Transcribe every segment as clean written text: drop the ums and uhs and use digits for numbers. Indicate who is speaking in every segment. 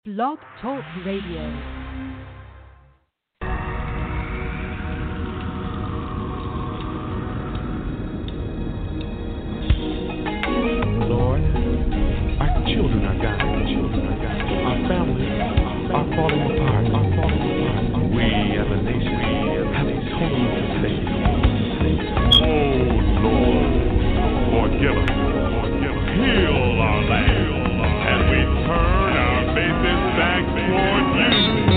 Speaker 1: Blog Talk Radio.
Speaker 2: Lord, our children are dying. Our families are falling apart. We as a nation have totally failed. Oh Lord, forgive us. Heal our land as we turn our faces back toward you.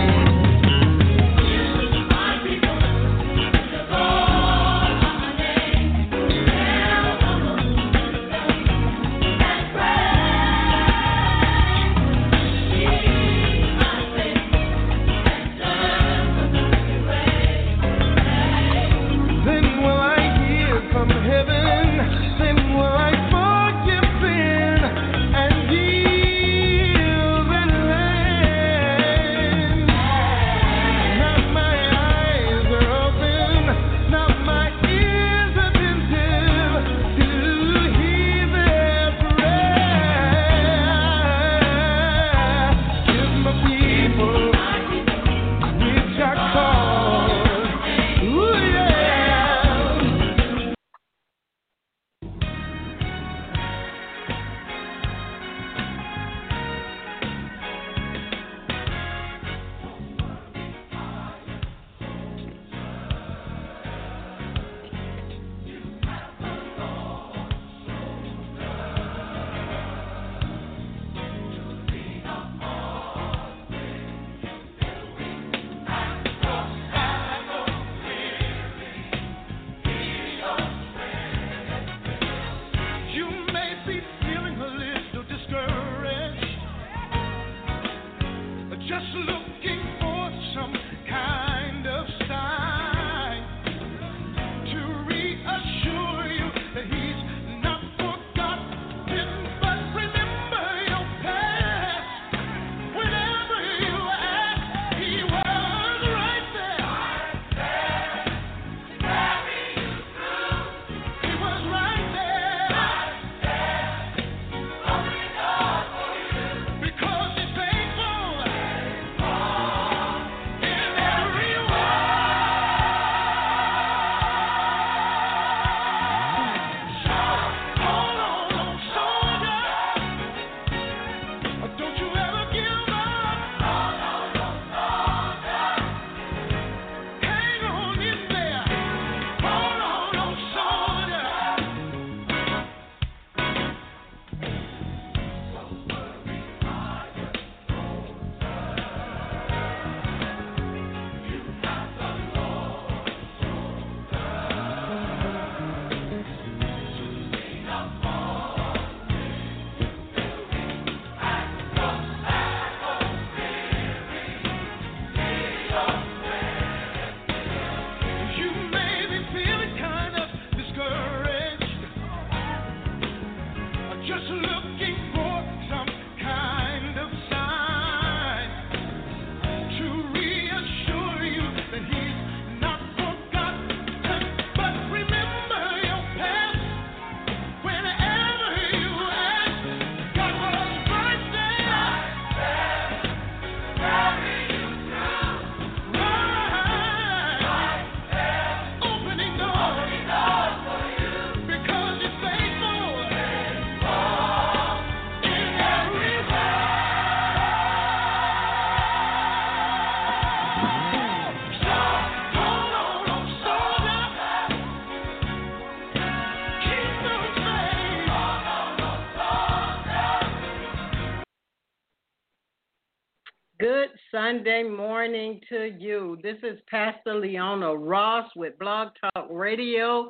Speaker 3: Good Sunday morning to you. This is Pastor Leona Ross with Blog Talk Radio,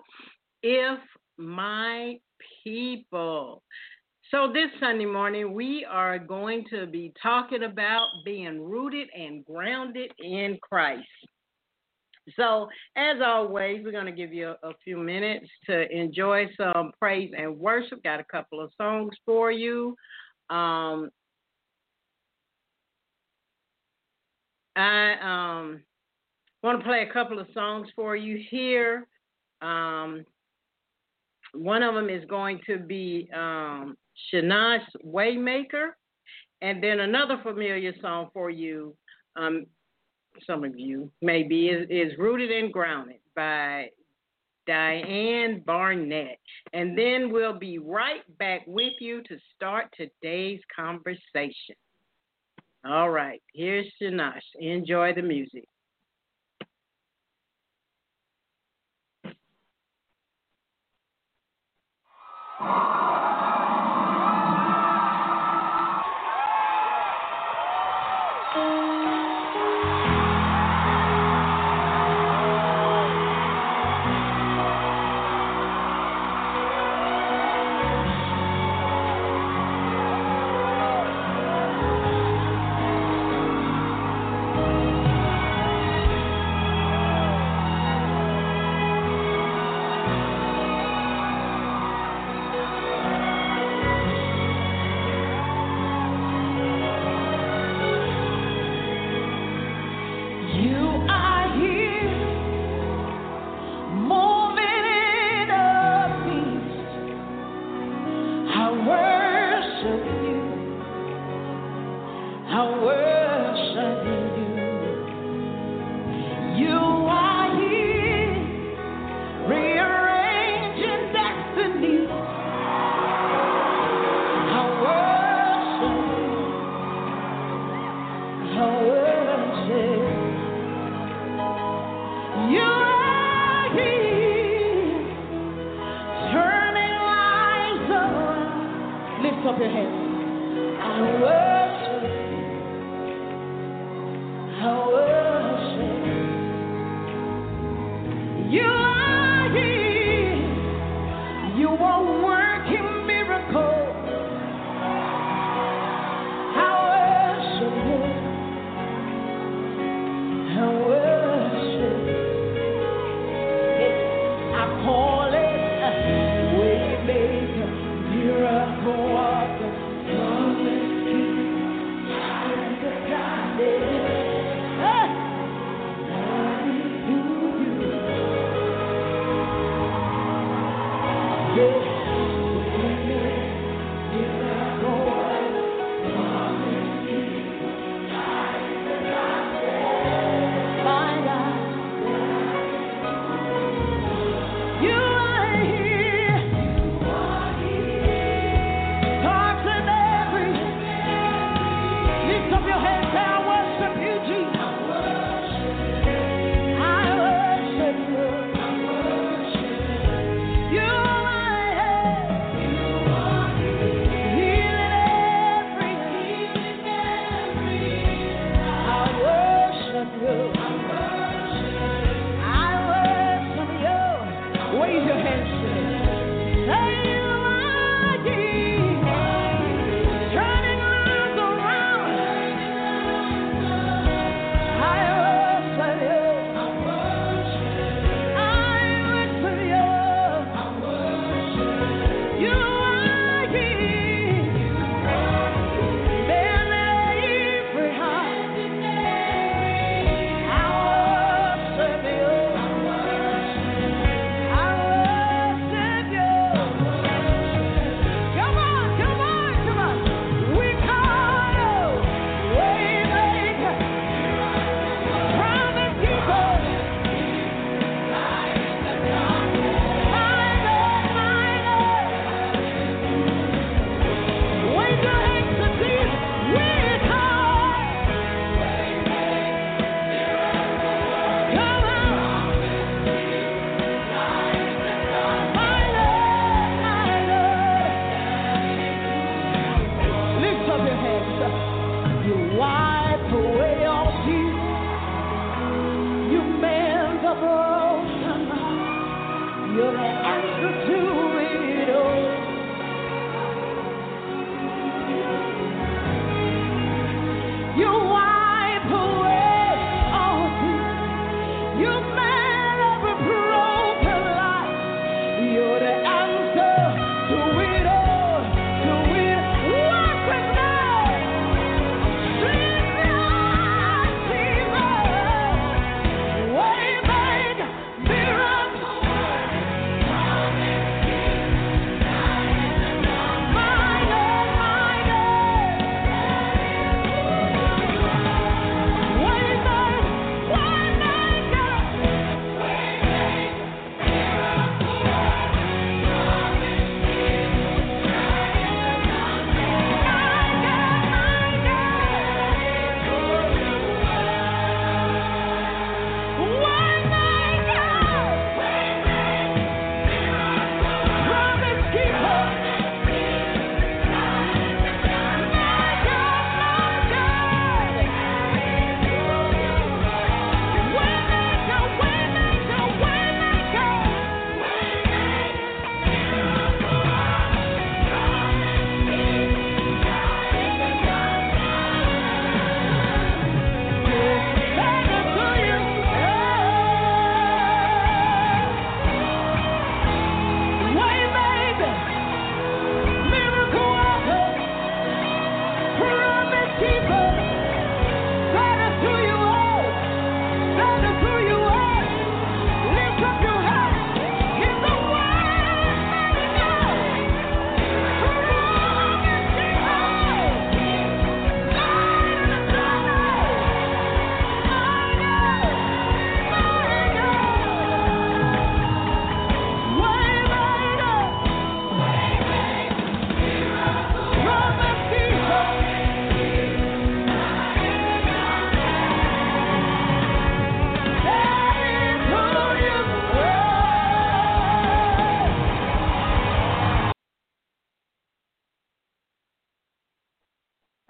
Speaker 3: If My People. So this Sunday morning, we are going to be talking about being rooted and grounded in Christ. So as always, we're going to give you a few minutes to enjoy some praise and worship. Got a couple of songs for you. I want to play a couple of songs for you here. One of them is going to be Shana's Waymaker, And then another familiar song for you, some of you maybe, is Rooted and Grounded by Diane Barnett. And then we'll be right back with you to start today's conversation. All right, here's Shanash. Enjoy the music.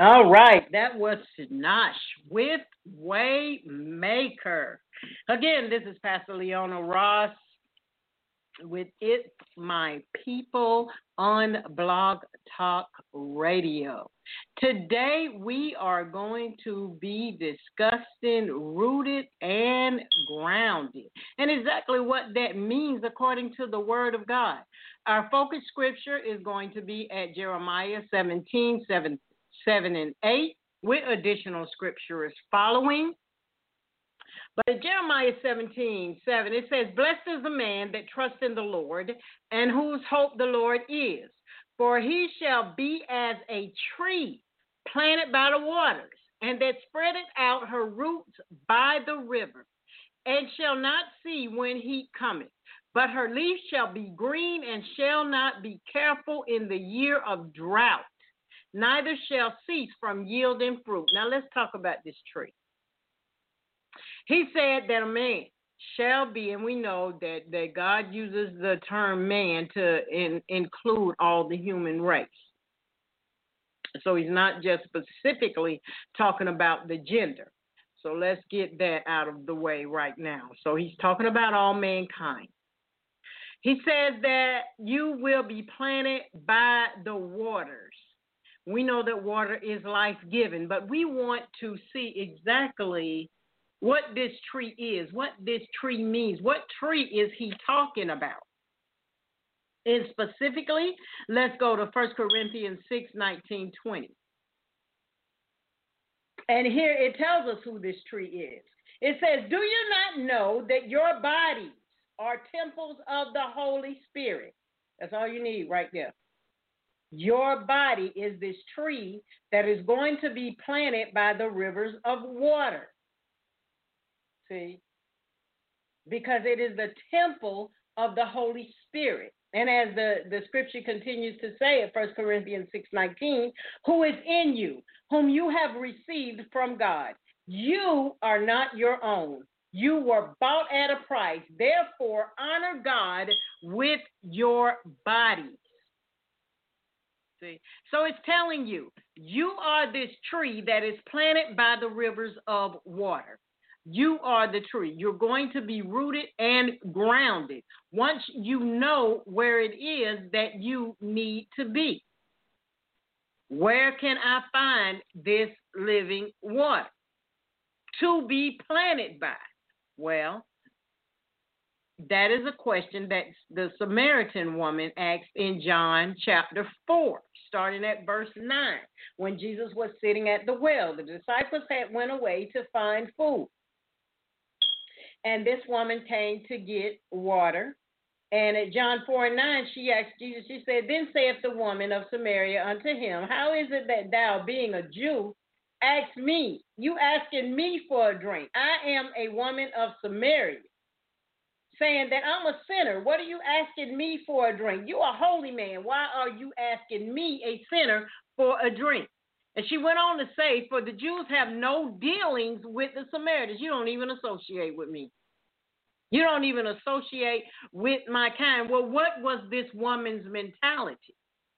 Speaker 3: All right, that was Sinosh with Waymaker. Again, this is Pastor Leona Ross with It's My People on Blog Talk Radio. Today we are going to be discussing rooted and grounded and exactly what that means according to the Word of God. Our focus scripture is going to be at Jeremiah 17:7 and 8 with additional scriptures following. But in Jeremiah 17:7, it says, "Blessed is the man that trusts in the Lord and whose hope the Lord is. For he shall be as a tree planted by the waters, and that spreadeth out her roots by the river, and shall not see when heat cometh. But her leaf shall be green, and shall not be careful in the year of drought, neither shall cease from yielding fruit." Now let's talk about this tree. He said that a man shall be, and we know that God uses the term man to include all the human race. So he's not just specifically talking about the gender. So let's get that out of the way right now. So he's talking about all mankind. He says that you will be planted by the waters. We know that water is life-giving, but we want to see exactly what this tree is, what this tree means. What tree is he talking about? And specifically, let's go to 1 Corinthians 6:19-20. And here it tells us who this tree is. It says, "Do you not know that your bodies are temples of the Holy Spirit?" That's all you need right there. Your body is this tree that is going to be planted by the rivers of water. See? Because it is the temple of the Holy Spirit. And as the scripture continues to say at 1 Corinthians 6:19, "Who is in you, whom you have received from God. You are not your own. You were bought at a price. Therefore, honor God with your bodies." See? So it's telling you, you are this tree that is planted by the rivers of water. You are the tree. You're going to be rooted and grounded once you know where it is that you need to be. Where can I find this living water to be planted by? Well, that is a question that the Samaritan woman asked in John chapter 4, starting at verse 9, when Jesus was sitting at the well. The disciples had went away to find food. And this woman came to get water. And at John 4:9, she asked Jesus, she said, "Then saith the woman of Samaria unto him, How is it that thou, being a Jew, ask me? You asking me for a drink. I am a woman of Samaria. Saying that I'm a sinner. What are you asking me for a drink? You a holy man. Why are you asking me, a sinner, for a drink?" And she went on to say, "For the Jews have no dealings with the Samaritans." You don't even associate with me. You don't even associate with my kind. Well, what was this woman's mentality?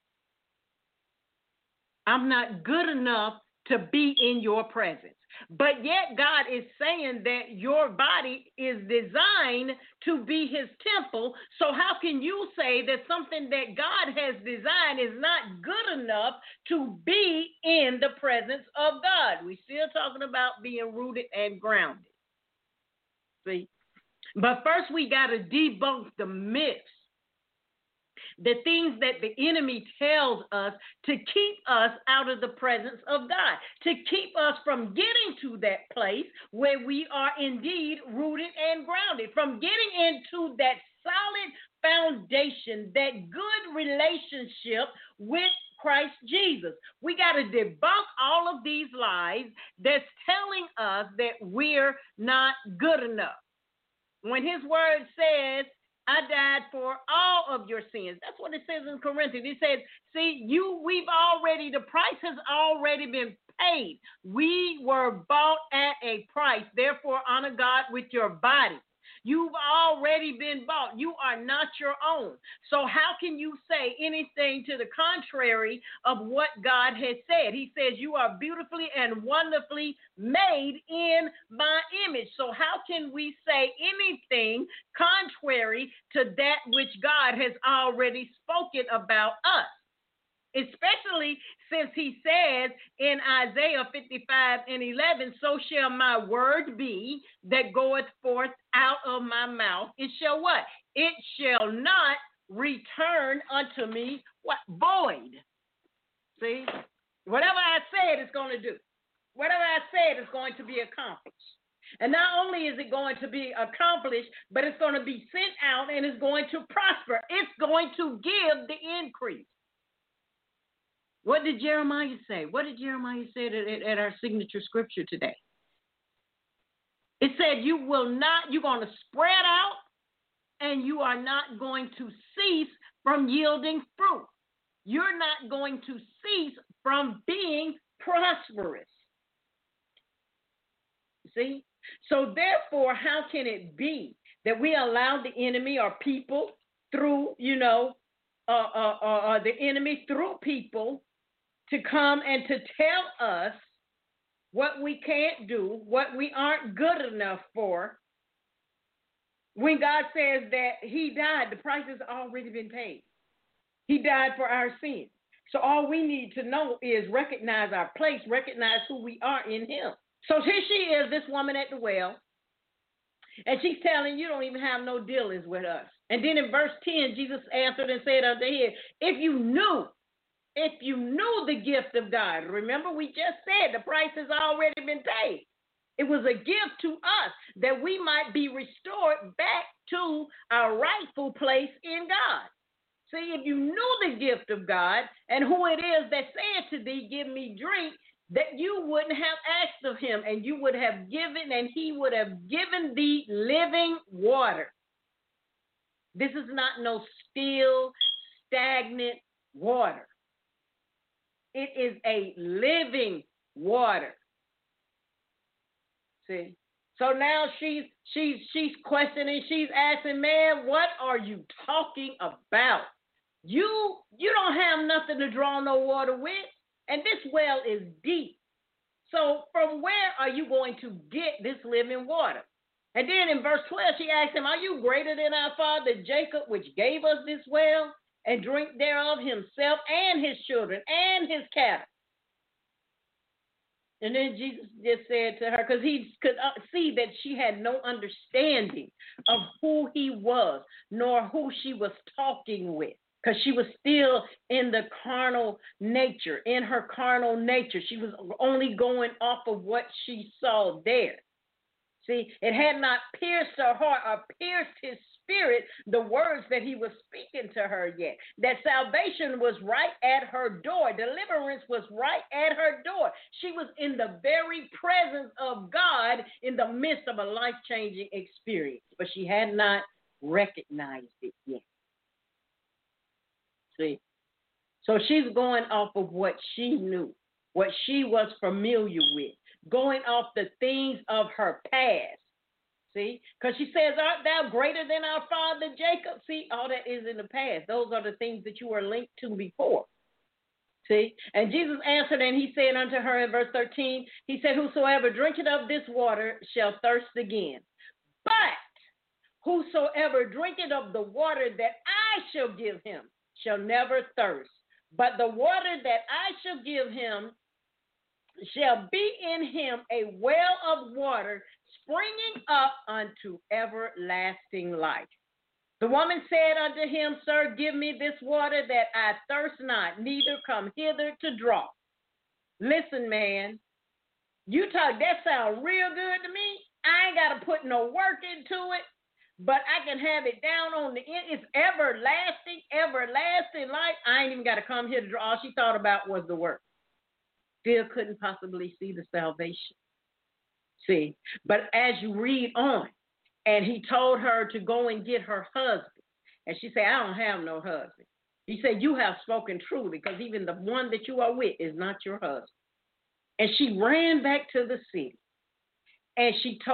Speaker 3: I'm not good enough to be in your presence. But yet God is saying that your body is designed to be his temple. So how can you say that something that God has designed is not good enough to be in the presence of God? We're still talking about being rooted and grounded. See? But first we got to debunk the myths, the things that the enemy tells us to keep us out of the presence of God, to keep us from getting to that place where we are indeed rooted and grounded, from getting into that solid foundation, that good relationship with Christ Jesus. We got to debunk all of these lies that's telling us that we're not good enough. When his word says, "I died for all of your sins." That's what it says in Corinthians. It says, see, the price has already been paid. We were bought at a price. Therefore, honor God with your body. You've already been bought. You are not your own. So how can you say anything to the contrary of what God has said? He says you are beautifully and wonderfully made in my image. So how can we say anything contrary to that which God has already spoken about us? Especially since he says in Isaiah 55:11, so shall my word be that goeth forth out of my mouth. It shall what? It shall not return unto me what? Void. See? Whatever I said it's going to do. Whatever I said is going to be accomplished. And not only is it going to be accomplished, but it's going to be sent out and it's going to prosper. It's going to give the increase. What did Jeremiah say? What did Jeremiah say at our signature scripture today? It said you're going to spread out and you are not going to cease from yielding fruit. You're not going to cease from being prosperous. See? So therefore, how can it be that we allow the enemy or people through, the enemy through people to come and to tell us what we can't do, what we aren't good enough for, when God says that he died, the price has already been paid. He died for our sins. So all we need to know is recognize our place, recognize who we are in him. So here she is, this woman at the well, and she's telling you don't even have no dealings with us. And then in verse 10, Jesus answered and said unto him, if you knew the gift of God, remember we just said the price has already been paid. It was a gift to us that we might be restored back to our rightful place in God. See, if you knew the gift of God and who it is that said to thee, give me drink, that you wouldn't have asked of him, and you would have given, and he would have given thee living water. This is not no still, stagnant water. It is a living water. See? So now she's questioning, she's asking, man, what are you talking about? You don't have nothing to draw no water with, and this well is deep. So from where are you going to get this living water? And then in verse 12, she asked him, are you greater than our father Jacob, which gave us this well, and drink thereof himself and his children and his cattle? And then Jesus just said to her, because he could see that she had no understanding of who he was, nor who she was talking with, because she was still in the carnal nature, in her carnal nature. She was only going off of what she saw there. See, it had not pierced her heart or pierced his spirit, the words that he was speaking to her yet. That salvation was right at her door. Deliverance was right at her door. She was in the very presence of God in the midst of a life-changing experience, but she had not recognized it yet. See, so she's going off of what she knew, what she was familiar with, going off the things of her past. See, because she says, art thou greater than our father Jacob? See, all that is in the past. Those are the things that you were linked to before. See, and Jesus answered and he said unto her in verse 13, he said, whosoever drinketh of this water shall thirst again. But whosoever drinketh of the water that I shall give him shall never thirst. But the water that I shall give him shall be in him a well of water springing up unto everlasting life. The woman said unto him, Sir, give me this water that I thirst not, neither come hither to draw. Listen, man, that sounds real good to me. I ain't got to put no work into it, but I can have it down on the end. It's everlasting life. I ain't even got to come here to draw. All she thought about was the work. Still couldn't possibly see the salvation. See, but as you read on, and he told her to go and get her husband, and she said, I don't have no husband. He said, you have spoken truly, because even the one that you are with is not your husband. And she ran back to the city, and she told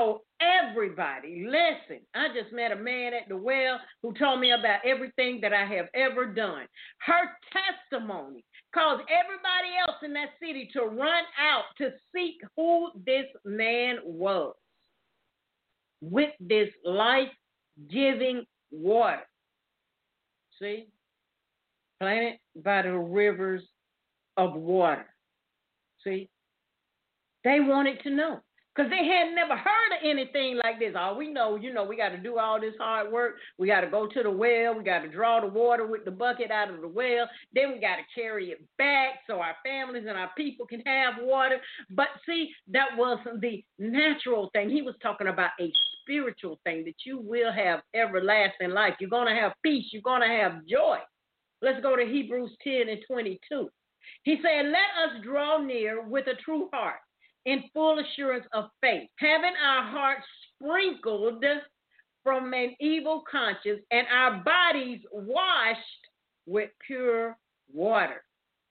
Speaker 3: everybody, listen, I just met a man at the well who told me about everything that I have ever done. Her testimony caused everybody else in that city to run out to seek who this man was with this life-giving water. See? Planted by the rivers of water. See? They wanted to know. Because they had never heard of anything like this. All we know, we got to do all this hard work. We got to go to the well. We got to draw the water with the bucket out of the well. Then we got to carry it back so our families and our people can have water. But see, that wasn't the natural thing. He was talking about a spiritual thing, that you will have everlasting life. You're going to have peace. You're going to have joy. Let's go to Hebrews 10:22. He said, let us draw near with a true heart, in full assurance of faith, having our hearts sprinkled from an evil conscience and our bodies washed with pure water.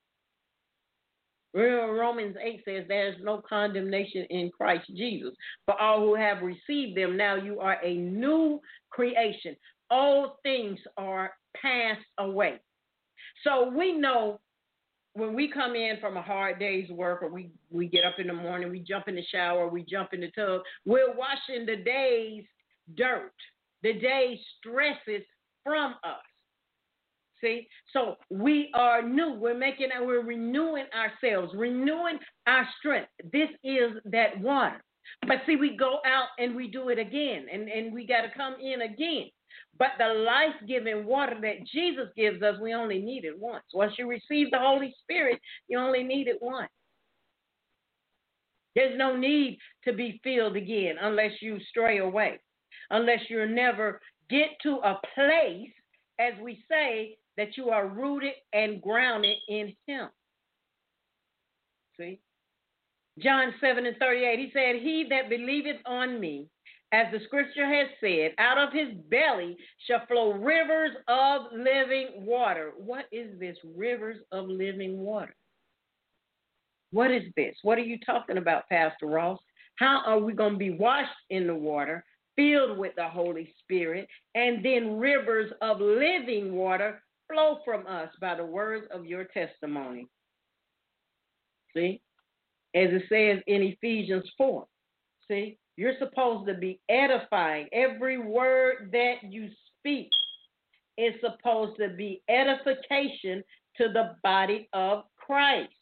Speaker 3: Romans 8 says there is no condemnation in Christ Jesus. For all who have received them, now you are a new creation. All things are passed away. So we know when we come in from a hard day's work, or we get up in the morning, we jump in the shower, we jump in the tub, we're washing the day's dirt, the day's stresses from us. See? So we are new. We're renewing ourselves, renewing our strength. This is that water. But see, we go out and we do it again, and we got to come in again. But the life-giving water that Jesus gives us, we only need it once. Once you receive the Holy Spirit, you only need it once. There's no need to be filled again unless you stray away, unless you never get to a place, as we say, that you are rooted and grounded in Him. See? John 7:38, he said, he that believeth on me, as the scripture has said, out of his belly shall flow rivers of living water. What is this rivers of living water? What is this? What are you talking about, Pastor Ross? How are we going to be washed in the water, filled with the Holy Spirit, and then rivers of living water flow from us by the words of your testimony? See? As it says in Ephesians 4. See? You're supposed to be edifying. Every word that you speak is supposed to be edification to the body of Christ.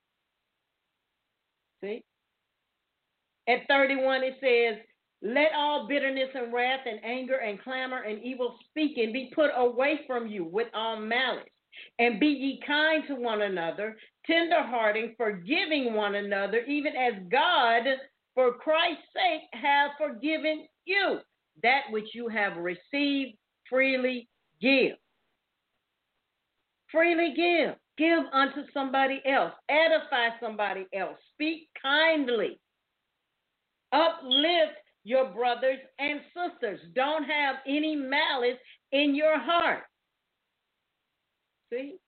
Speaker 3: See? At 31, it says, let all bitterness and wrath and anger and clamor and evil speaking be put away from you with all malice. And be ye kind to one another, tenderhearted, forgiving one another, even as God, for Christ's sake, have forgiven you. That which you have received, freely give. Freely give. Give unto somebody else. Edify somebody else. Speak kindly. Uplift your brothers and sisters. Don't have any malice in your heart. See?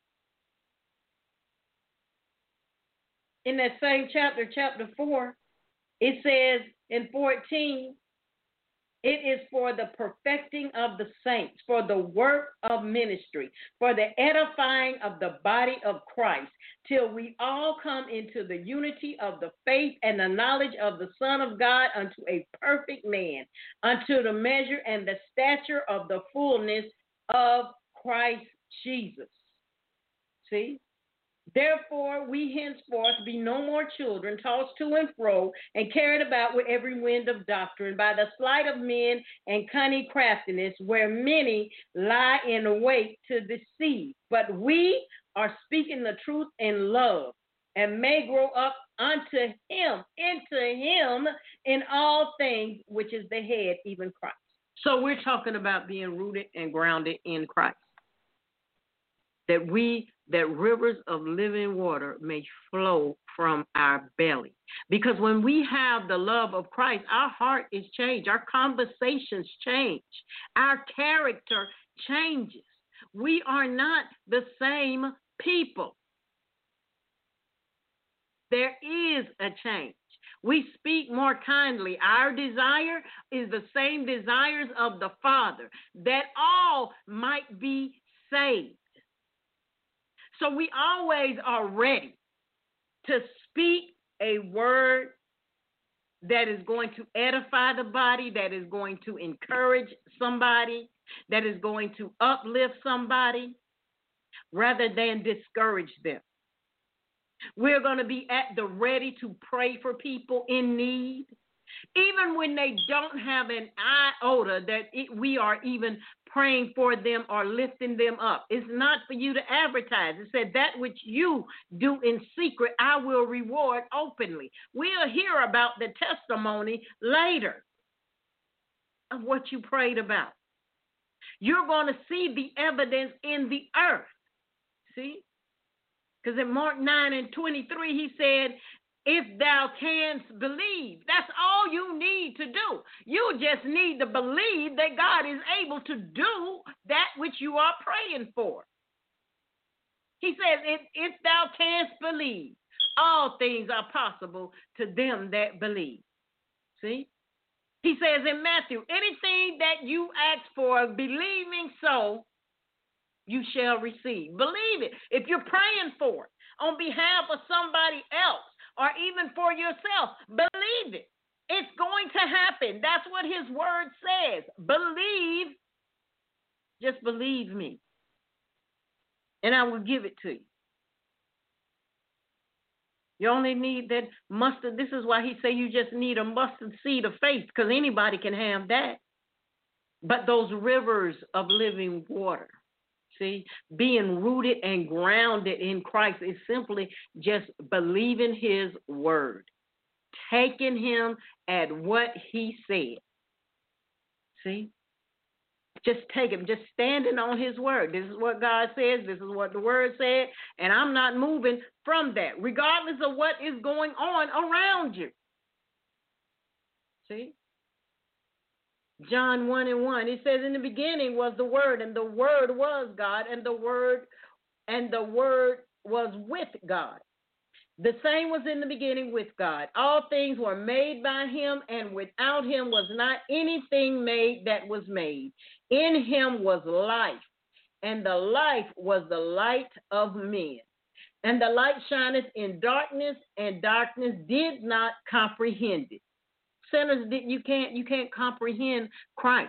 Speaker 3: In that same chapter, chapter 4, it says in 14, it is for the perfecting of the saints, for the work of ministry, for the edifying of the body of Christ, till we all come into the unity of the faith and the knowledge of the Son of God, unto a perfect man, unto the measure and the stature of the fullness of Christ Jesus. See? Therefore, we henceforth be no more children, tossed to and fro, and carried about with every wind of doctrine, by the sleight of men and cunning craftiness, where many lie in wait to deceive. But we are speaking the truth in love, and may grow up unto him, into him, in all things, which is the head, even Christ. So we're talking about being rooted and grounded in Christ. That rivers of living water may flow from our belly. Because when we have the love of Christ, our heart is changed. Our conversations change. Our character changes. We are not the same people. There is a change. We speak more kindly. Our desire is the same desires of the Father, that all might be saved. So we always are ready to speak a word that is going to edify the body, that is going to encourage somebody, that is going to uplift somebody, rather than discourage them. We're going to be at the ready to pray for people in need, even when they don't have an iota that we are even praying for them or lifting them up. It's not for you to advertise. It said that which you do in secret, I will reward openly. We'll hear about the testimony later of what you prayed about. You're going to see the evidence in the earth. See? Because in Mark 9:23, he said, if thou canst believe, that's all you need to do. You just need to believe that God is able to do that which you are praying for. He says, if thou canst believe, all things are possible to them that believe. See? He says in Matthew, anything that you ask for, believing so, you shall receive. Believe it. If you're praying for it on behalf of somebody else or even for yourself, believe it. It's going to happen. That's what his word says. Believe. Just believe me. And I will give it to you. You only need that mustard. This is why he say you just need a mustard seed of faith, because anybody can have that. But those rivers of living water, see, being rooted and grounded in Christ is simply just believing his word, taking him at what he said. See? Just take him, just standing on his word. This is what God says. This is what the word said. And I'm not moving from that, regardless of what is going on around you. See? John 1:1, it says, in the beginning was the Word, and the Word was God, and the Word was with God. The same was in the beginning with God. All things were made by him, and without him was not anything made that was made. In him was life, and the life was the light of men. And the light shineth in darkness, and darkness did not comprehend it. Sinners, you can't comprehend Christ.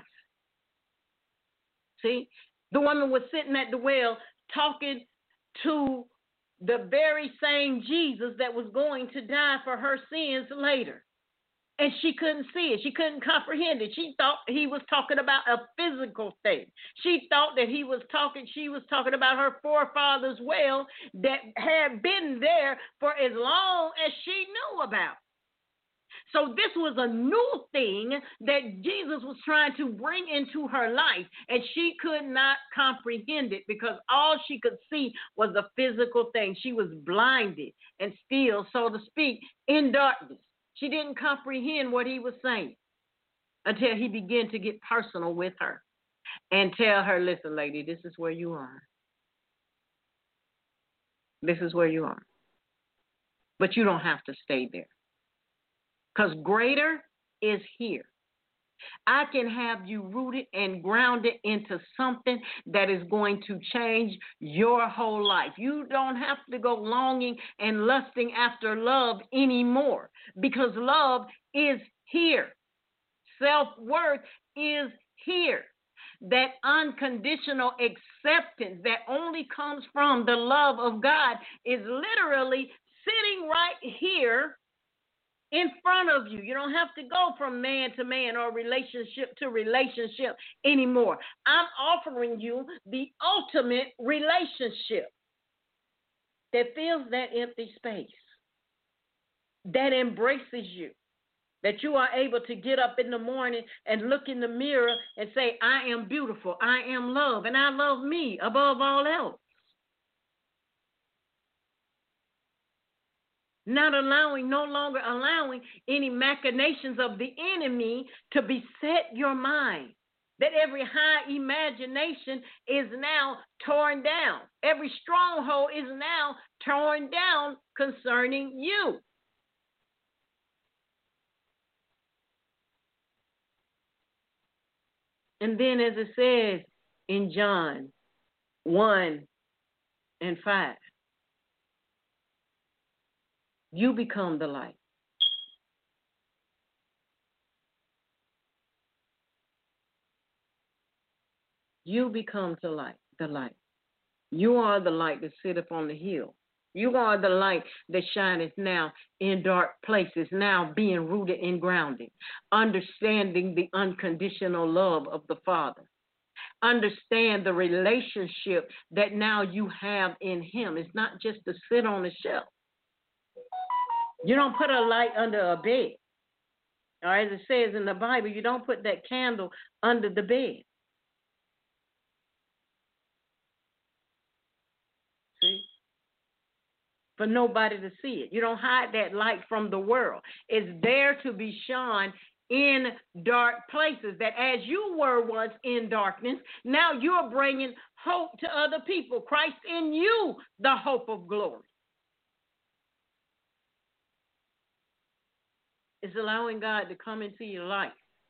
Speaker 3: See, the woman was sitting at the well talking to the very same Jesus that was going to die for her sins later. And she couldn't see it. She couldn't comprehend it. She thought he was talking about a physical thing. She thought that she was talking about her forefathers' well that had been there for as long as she knew about. So this was a new thing that Jesus was trying to bring into her life, and she could not comprehend it because all she could see was a physical thing. She was blinded and still, so to speak, in darkness. She didn't comprehend what he was saying until he began to get personal with her and tell her, listen, lady, this is where you are. This is where you are. But you don't have to stay there. Because greater is here. I can have you rooted and grounded into something that is going to change your whole life. You don't have to go longing and lusting after love anymore, because love is here. Self-worth is here. That unconditional acceptance that only comes from the love of God is literally sitting right here in front of you. You don't have to go from man to man or relationship to relationship anymore. I'm offering you the ultimate relationship that fills that empty space, that embraces you, that you are able to get up in the morning and look in the mirror and say, I am beautiful, I am loved, and I love me above all else. No longer allowing any machinations of the enemy to beset your mind. That every high imagination is now torn down. Every stronghold is now torn down concerning you. And then as it says in John 1:5, you become the light. You become the light, the light. You are the light that sitteth on the hill. You are the light that shineth now in dark places, now being rooted and grounded, understanding the unconditional love of the Father. Understand the relationship that now you have in Him. It's not just to sit on a shelf. You don't put a light under a bed. Or as it says in the Bible, you don't put that candle under the bed. See? For nobody to see it. You don't hide that light from the world. It's there to be shone in dark places, that as you were once in darkness, now you're bringing hope to other people. Christ in you, the hope of glory. It's allowing God to come into your life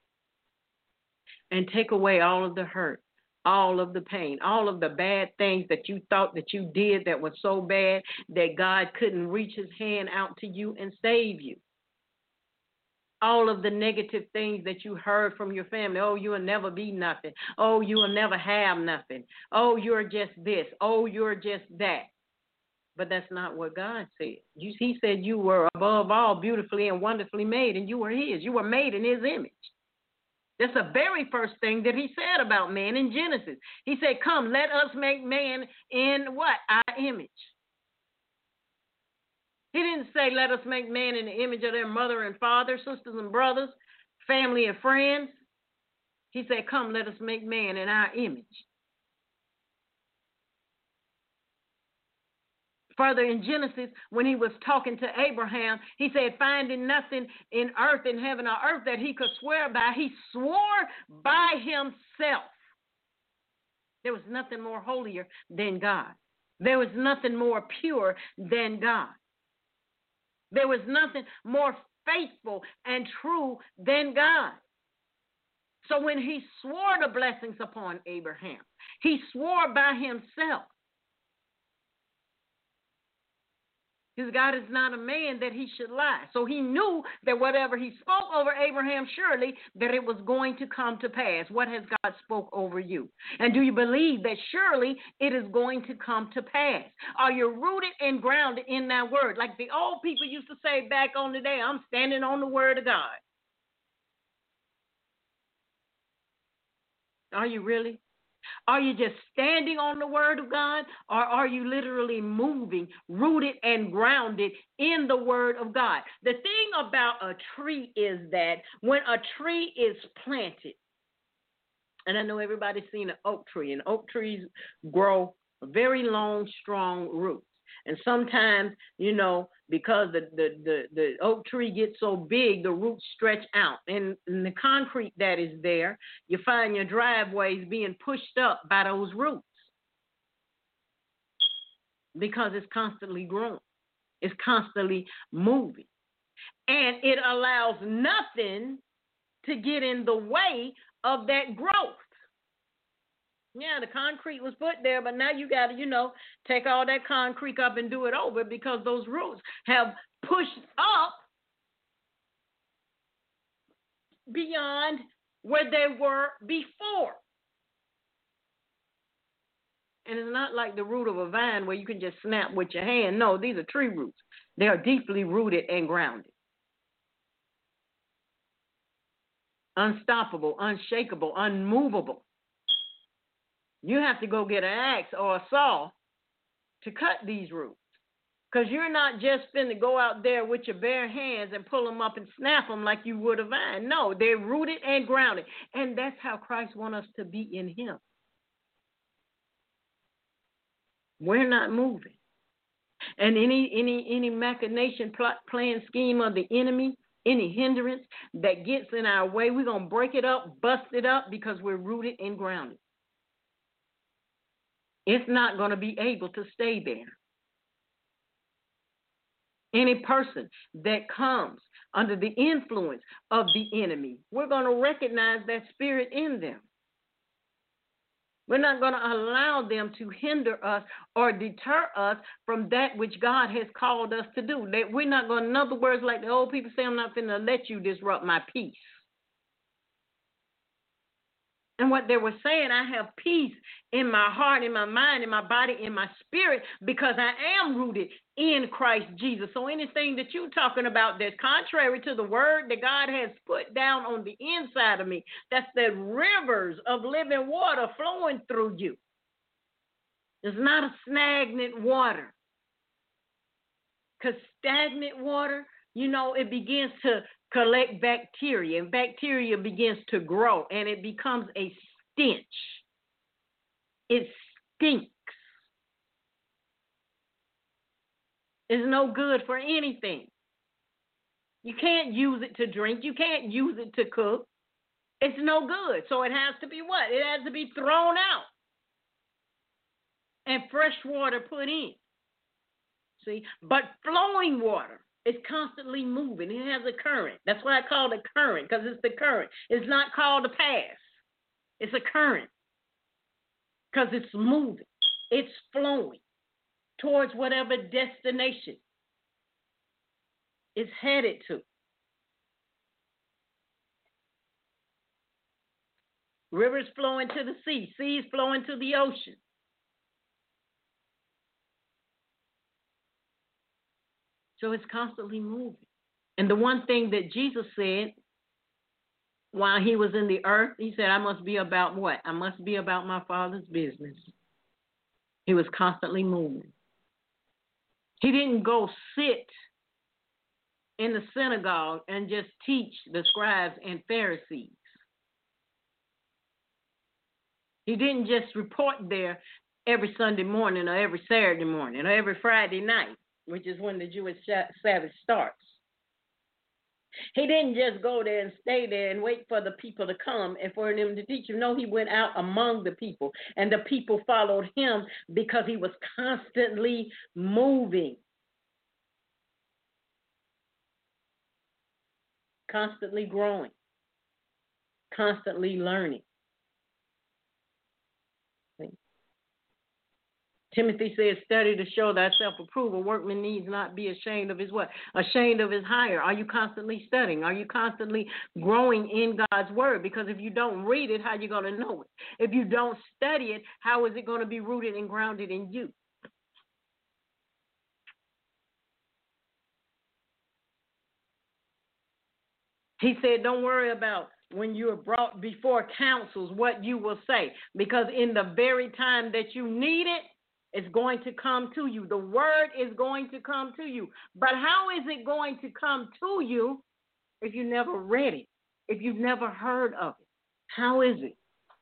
Speaker 3: and take away all of the hurt, all of the pain, all of the bad things that you thought that you did that was so bad that God couldn't reach His hand out to you and save you. All of the negative things that you heard from your family. Oh, you will never be nothing. Oh, you will never have nothing. Oh, you're just this. Oh, you're just that. But that's not what God said. He said you were above all beautifully and wonderfully made, and you were His. You were made in His image. That's the very first thing that He said about man in Genesis. He said, come, let us make man in what? Our image. He didn't say, let us make man in the image of their mother and father, sisters and brothers, family and friends. He said, come, let us make man in our image. Further in Genesis, when He was talking to Abraham, He said, finding nothing in earth, in heaven or earth that He could swear by, He swore by Himself. There was nothing more holier than God. There was nothing more pure than God. There was nothing more faithful and true than God. So when He swore the blessings upon Abraham, He swore by Himself. Because God is not a man that He should lie. So He knew that whatever He spoke over Abraham, surely that it was going to come to pass. What has God spoke over you? And do you believe that surely it is going to come to pass? Are you rooted and grounded in that word? Like the old people used to say back on the day, I'm standing on the word of God. Are you really? Are you just standing on the word of God, or are you literally moving, rooted and grounded in the word of God? The thing about a tree is that when a tree is planted, and I know everybody's seen an oak tree, and oak trees grow very long, strong roots. And sometimes, because the oak tree gets so big, the roots stretch out. And the concrete that is there, you find your driveways being pushed up by those roots because it's constantly growing. It's constantly moving. And it allows nothing to get in the way of that growth. Yeah, the concrete was put there, but now you got to, take all that concrete up and do it over because those roots have pushed up beyond where they were before. And it's not like the root of a vine where you can just snap with your hand. No, these are tree roots. They are deeply rooted and grounded. Unstoppable, unshakable, unmovable. You have to go get an axe or a saw to cut these roots. Because you're not just finna go out there with your bare hands and pull them up and snap them like you would a vine. No, they're rooted and grounded. And that's how Christ wants us to be in Him. We're not moving. And any machination, plot, plan, scheme of the enemy, any hindrance that gets in our way, we're going to break it up, bust it up because we're rooted and grounded. It's not going to be able to stay there. Any person that comes under the influence of the enemy, we're going to recognize that spirit in them. We're not going to allow them to hinder us or deter us from that which God has called us to do. That we're not going, in other words, like the old people say, I'm not going to let you disrupt my peace. And what they were saying, I have peace in my heart, in my mind, in my body, in my spirit, because I am rooted in Christ Jesus. So anything that you're talking about that's contrary to the word that God has put down on the inside of me, that's the rivers of living water flowing through you. It's not a stagnant water. Because stagnant water, it begins to collect bacteria, and bacteria begins to grow, and it becomes a stench. It stinks. It's no good for anything. You can't use it to drink. You can't use it to cook. It's no good. So it has to be what? It has to be thrown out and fresh water put in. See? But flowing water is constantly moving. It has a current. That's why I call it a current, because it's the current. It's not called a pass. It's a current because it's moving. It's flowing towards whatever destination it's headed to. Rivers flow into the sea. Seas flow into the ocean. So it's constantly moving. And the one thing that Jesus said while he was in the earth, he said, I must be about what? I must be about my Father's business. He was constantly moving. He didn't go sit in the synagogue and just teach the scribes and Pharisees. He didn't just report there every Sunday morning or every Saturday morning or every Friday night, which is when the Jewish Sabbath starts. He didn't just go there and stay there and wait for the people to come and for them to teach you. No, he went out among the people, and the people followed him because he was constantly moving, constantly growing, constantly learning. Timothy says, study to show thyself approved. A workman needs not be ashamed of his what? Ashamed of his hire. Are you constantly studying? Are you constantly growing in God's word? Because if you don't read it, how are you going to know it? If you don't study it, how is it going to be rooted and grounded in you? He said, don't worry about when you are brought before councils what you will say, because in the very time that you need it, it's going to come to you. The word is going to come to you. But how is it going to come to you if you never read it, if you've never heard of it? How is it?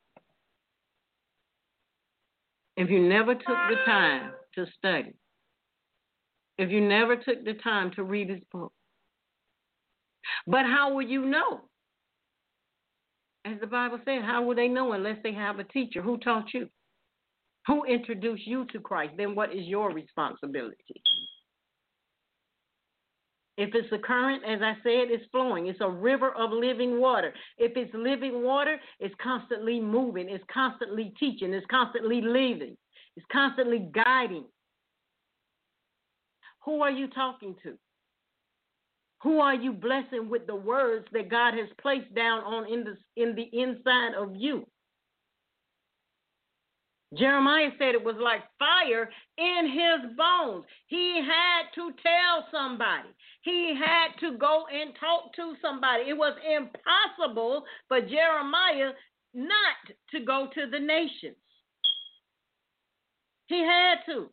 Speaker 3: If you never took the time to study, if you never took the time to read his book. But how will you know? As the Bible said, how will they know unless they have a teacher? Who taught you? Who introduced you to Christ? Then what is your responsibility? If it's a current, as I said, it's flowing. It's a river of living water. If it's living water, it's constantly moving. It's constantly teaching. It's constantly living. It's constantly guiding. Who are you talking to? Who are you blessing with the words that God has placed down on in the inside of you? Jeremiah said it was like fire in his bones. He had to tell somebody. He had to go and talk to somebody. It was impossible for Jeremiah not to go to the nations. He had to.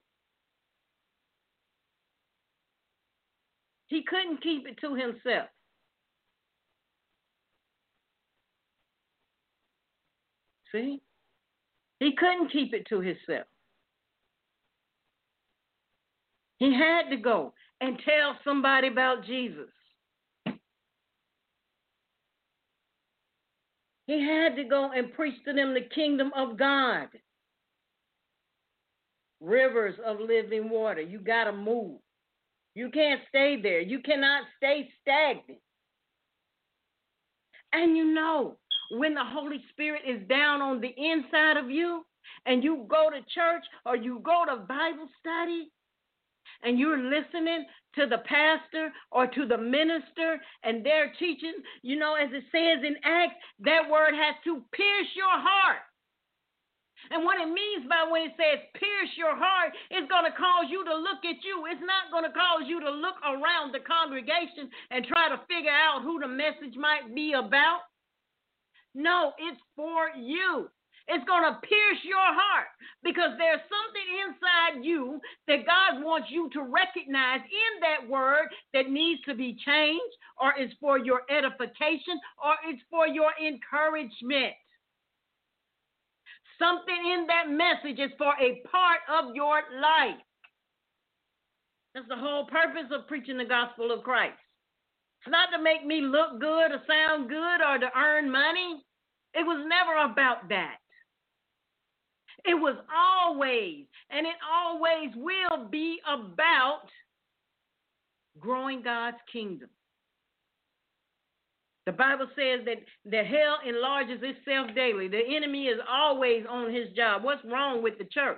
Speaker 3: He couldn't keep it to himself. See? He couldn't keep it to himself. He had to go and tell somebody about Jesus. He had to go and preach to them the kingdom of God. Rivers of living water. You got to move. You can't stay there. You cannot stay stagnant. And when the Holy Spirit is down on the inside of you, and you go to church or you go to Bible study and you're listening to the pastor or to the minister and they're teaching, you know, as it says in Acts, that word has to pierce your heart. And what it means by when it says pierce your heart, it's going to cause you to look at you. It's not going to cause you to look around the congregation and try to figure out who the message might be about. No, it's for you. It's going to pierce your heart because there's something inside you that God wants you to recognize in that word that needs to be changed, or is for your edification, or it's for your encouragement. Something in that message is for a part of your life. That's the whole purpose of preaching the gospel of Christ. It's not to make me look good or sound good or to earn money. It was never about that. It was always, and it always will be about growing God's kingdom. The Bible says that hell enlarges itself daily. The enemy is always on his job. What's wrong with the church?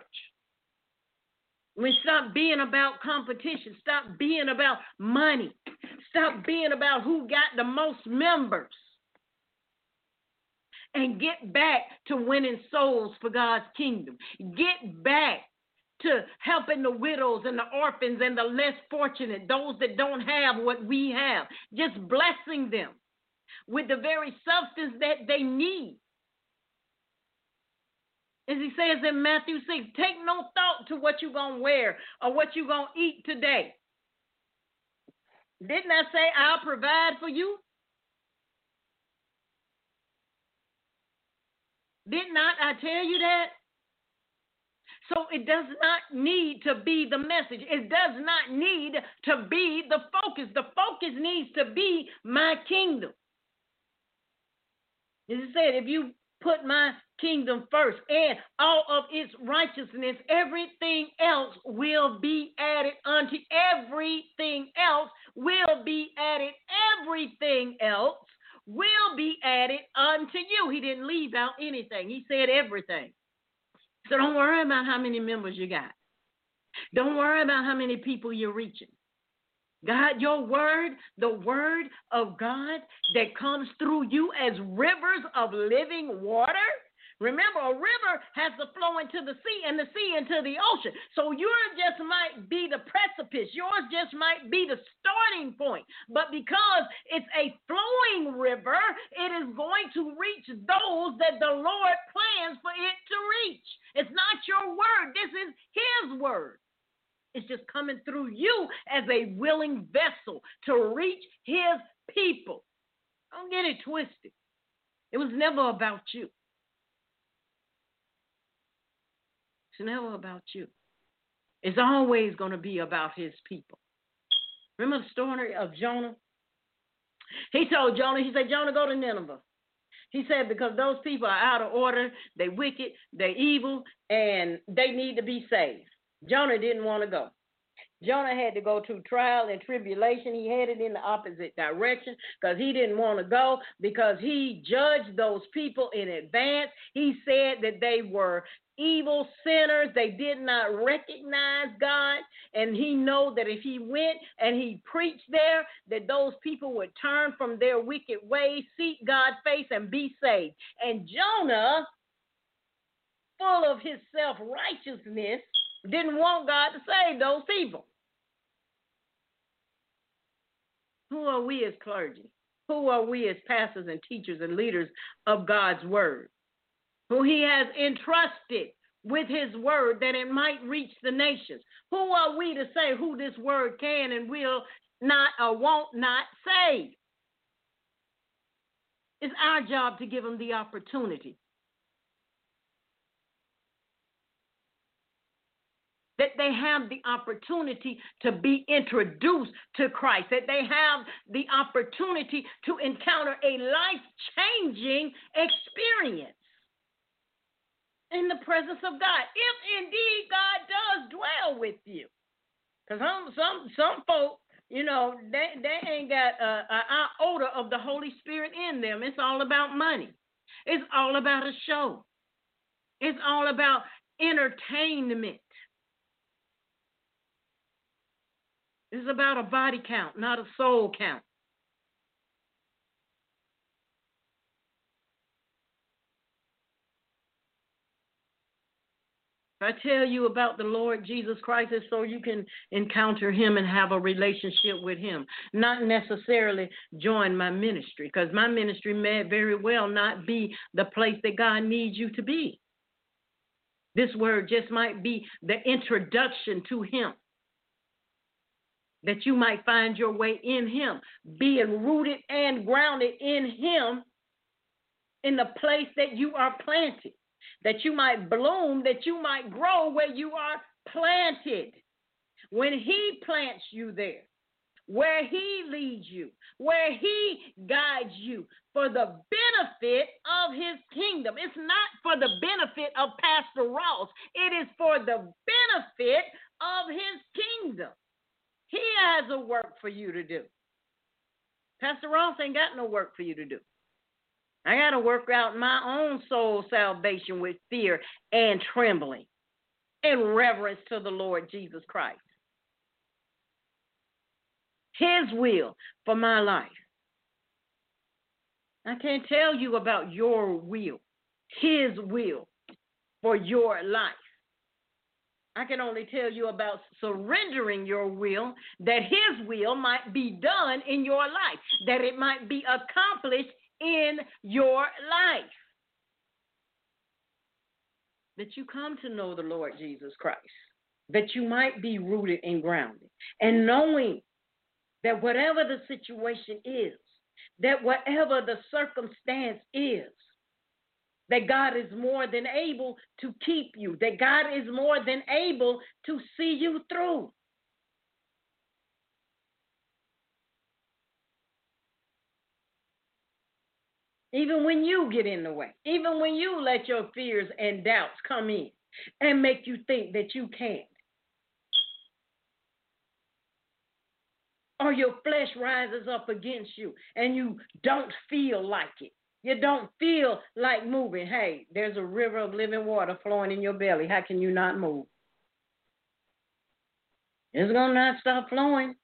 Speaker 3: We stop being about competition. Stop being about money. Stop being about who got the most members. And get back to winning souls for God's kingdom. Get back to helping the widows and the orphans and the less fortunate, those that don't have what we have. Just blessing them with the very substance that they need. As he says in Matthew 6, take no thought to what you're going to wear or what you're going to eat today. Didn't I say I'll provide for you? Did not I tell you that? So it does not need to be the message. It does not need to be the focus. The focus needs to be my kingdom. As it said, if you put my kingdom first and all of its righteousness, everything else will be added unto. Everything else will be added. Everything else will be added unto you. He didn't leave out anything. He said everything. So don't worry about how many members you got. Don't worry about how many people you're reaching. God, your word, the word of God that comes through you as rivers of living water. Remember, a river has to flow into the sea and the sea into the ocean. So yours just might be the precipice. Yours just might be the starting point. But because it's a flowing river, it is going to reach those that the Lord plans for it to reach. It's not your word. This is his word. It's just coming through you as a willing vessel to reach his people. Don't get it twisted. It was never about you. It's never about you. It's always going to be about his people. Remember the story of Jonah? He told Jonah, he said, Jonah, go to Nineveh. He said, because those people are out of order, they're wicked, they're evil, and they need to be saved. Jonah didn't want to go. Jonah had to go through trial and tribulation. He headed in the opposite direction because he didn't want to go, because he judged those people in advance. He said that they were evil sinners. They did not recognize God. And he knew that if he went and he preached there, that those people would turn from their wicked ways, seek God's face, and be saved. And Jonah, full of his self-righteousness, didn't want God to save those people. Who are we as clergy? Who are we as pastors and teachers and leaders of God's word? Who he has entrusted with his word that it might reach the nations. Who are we to say who this word can and will not or won't not save? It's our job to give them the opportunity. That they have the opportunity to be introduced to Christ, that they have the opportunity to encounter a life-changing experience in the presence of God, if indeed God does dwell with you. Because some folk, you know, they ain't got an iota of the Holy Spirit in them. It's all about money. It's all about a show. It's all about entertainment. It's about a body count, not a soul count. I tell you about the Lord Jesus Christ is so you can encounter him and have a relationship with him, not necessarily join my ministry, because my ministry may very well not be the place that God needs you to be. This word just might be the introduction to him, that you might find your way in him, being rooted and grounded in him in the place that you are planted, that you might bloom, that you might grow where you are planted. When he plants you there, where he leads you, where he guides you for the benefit of his kingdom. It's not for the benefit of Pastor Ross. It is for the benefit of his kingdom. He has a work for you to do. Pastor Ross ain't got no work for you to do. I got to work out my own soul salvation with fear and trembling and reverence to the Lord Jesus Christ. His will for my life. I can't tell you about your will, his will for your life. I can only tell you about surrendering your will, that his will might be done in your life, that it might be accomplished in your life. That you come to know the Lord Jesus Christ, that you might be rooted and grounded, and knowing that whatever the situation is, that whatever the circumstance is, that God is more than able to keep you, that God is more than able to see you through. Even when you get in the way, even when you let your fears and doubts come in and make you think that you can't, or your flesh rises up against you and you don't feel like it. You don't feel like moving. Hey, there's a river of living water flowing in your belly. How can you not move? It's going to not stop flowing.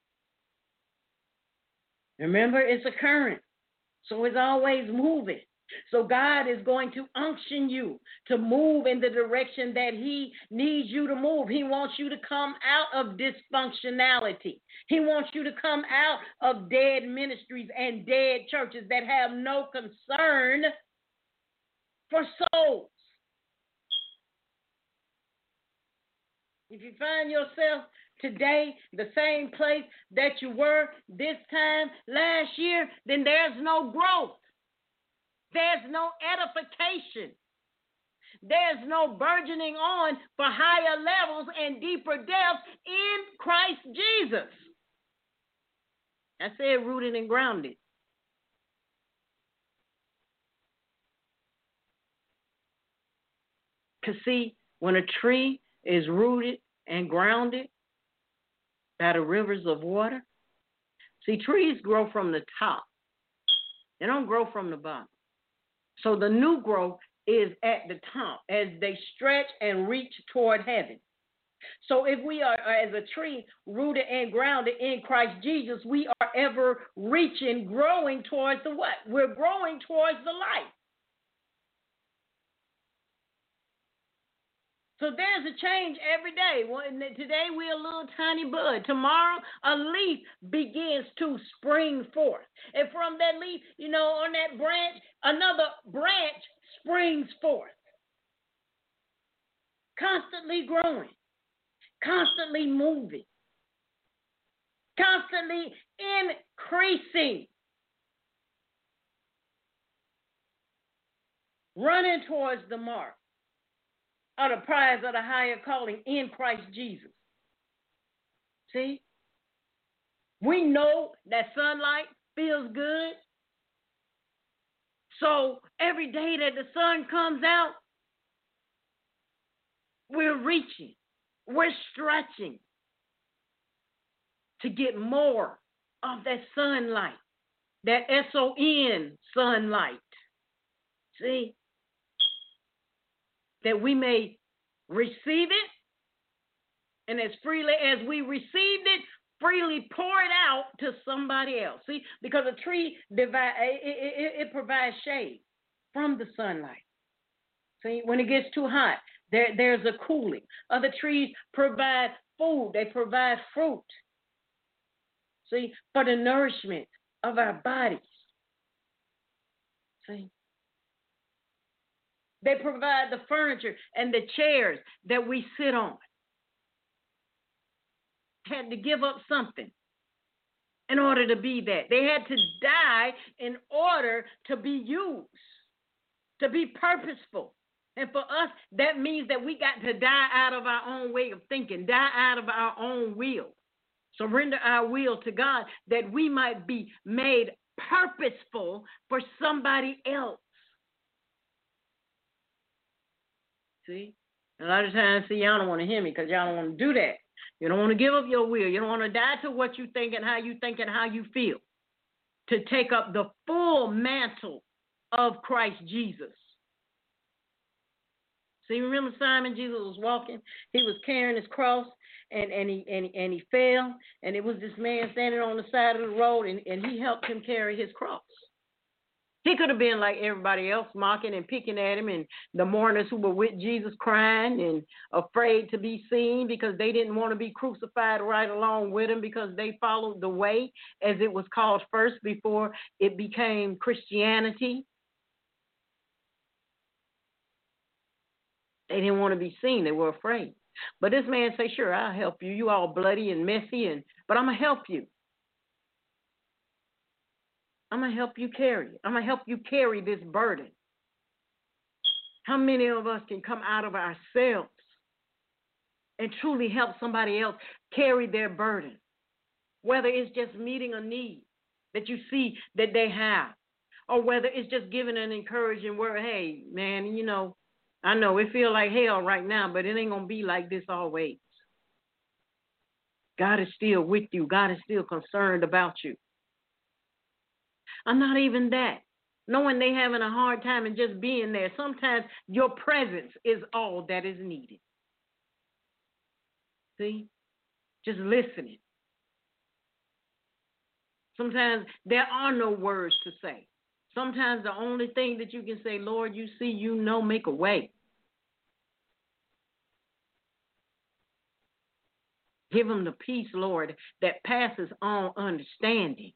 Speaker 3: Remember, it's a current, so it's always moving. So God is going to unction you to move in the direction that he needs you to move. He wants you to come out of dysfunctionality. He wants you to come out of dead ministries and dead churches that have no concern for souls. If you find yourself today the same place that you were this time last year, then there's no growth. There's no edification. There's no burgeoning on for higher levels and deeper depths in Christ Jesus. I said rooted and grounded. Because see, when a tree is rooted and grounded by the rivers of water, see, trees grow from the top. They don't grow from the bottom. So the new growth is at the top as they stretch and reach toward heaven. So if we are, as a tree, rooted and grounded in Christ Jesus, we are ever reaching, growing towards the what? We're growing towards the light. So there's a change every day. Today we're a little tiny bud. Tomorrow a leaf begins to spring forth. And from that leaf, on that branch, another branch springs forth. Constantly growing, constantly moving, constantly increasing. Running towards the mark of the prize of the higher calling in Christ Jesus. See? We know that sunlight feels good. So every day that the sun comes out, we're reaching, we're stretching to get more of that sunlight, that SON sunlight. See? that we may receive it, and as freely as we received it, freely pour it out to somebody else. See, because a tree it provides shade from the sunlight. See, when it gets too hot, there's a cooling. Other trees provide food. They provide fruit. See, for the nourishment of our bodies. See, they provide the furniture and the chairs that we sit on. Had to give up something in order to be that. They had to die in order to be used, to be purposeful. And for us, that means that we got to die out of our own way of thinking, die out of our own will, surrender our will to God that we might be made purposeful for somebody else. See? A lot of times, y'all don't want to hear me because y'all don't want to do that. You don't want to give up your will. You don't want to die to what you think and how you feel. To take up the full mantle of Christ Jesus. See, remember Simon? Jesus was walking. He was carrying his cross, and he fell. And it was this man standing on the side of the road, and he helped him carry his cross. He could have been like everybody else, mocking and picking at him, and the mourners who were with Jesus crying and afraid to be seen because they didn't want to be crucified right along with him because they followed the way, as it was called first before it became Christianity. They didn't want to be seen. They were afraid. But this man said, sure, I'll help you. You all bloody and messy, but I'm going to help you. I'm going to help you carry it. I'm going to help you carry this burden. How many of us can come out of ourselves and truly help somebody else carry their burden? Whether it's just meeting a need that you see that they have, or whether it's just giving an encouraging word, hey, man, you know, I know it feels like hell right now, but it ain't going to be like this always. God is still with you. God is still concerned about you. I'm not even that. Knowing they having a hard time and just being there. Sometimes your presence is all that is needed. See? Just listening. Sometimes there are no words to say. Sometimes the only thing that you can say, Lord, you see, you know, make a way. Give them the peace, Lord, that passes all understanding.